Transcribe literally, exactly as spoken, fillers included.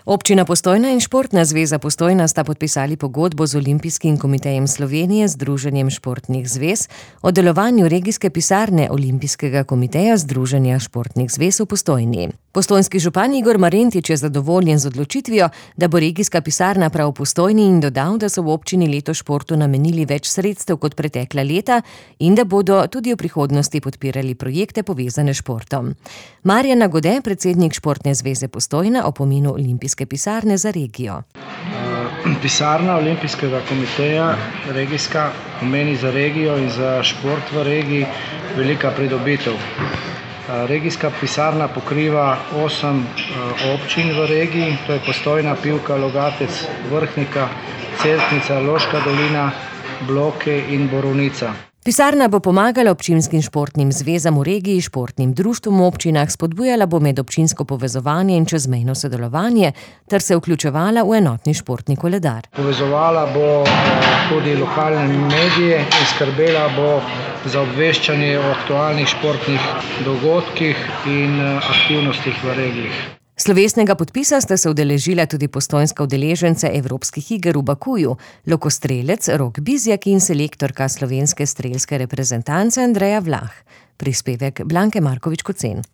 Občina Postojna in Športna zveza Postojna sta podpisali pogodbo z Olimpijskim komitejem Slovenije, Združenjem športnih zvez, o delovanju regijske pisarne Olimpijskega komiteja Združenja športnih zvez v Postojni. Postojnski župan Igor Marentič je zadovoljen z odločitvijo, da bo regijska pisarna prav v Postojni, in dodal, da so v občini letos športu namenili več sredstev kot pretekla leta in da bodo tudi v prihodnosti podpirali projekte povezane s športom. Marjan Nagode, predsednik Športne zveze Postojna, o pomenu olimpijske pisarne za regijo. Pisarna Olimpijskega komiteja regijska pomeni za regijo in za šport v regiji velika pridobitev. Regijska pisarna pokriva osem občin v regiji, to je Postojna, Pivka, Logatec, Vrhnika, Cerknica, Loška dolina, Bloke in Borovnica. Pisarna bo pomagala občinskim športnim zvezam v regiji, športnim društvom v občinah, spodbujala bo medobčinsko povezovanje in čezmejno sodelovanje ter se vključevala v enotni športni koledar. Povezovala bo tudi lokalne medije in skrbela bo za obveščanje o aktualnih športnih dogodkih in aktivnostih v regiji. Slovesnega podpisa sta se udeležila tudi postojnska udeleženca Evropskih iger v Bakuju, lokostrelec Rok Bizjak in selektorka slovenske strelske reprezentance Andreja Vlah. Prispevek Blanke Markovič Kocen.